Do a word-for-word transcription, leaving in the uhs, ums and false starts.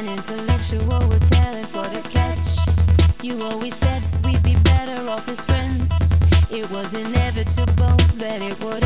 an intellectual with talent for the catch. You always said we'd be better off as friends. It was inevitable that it would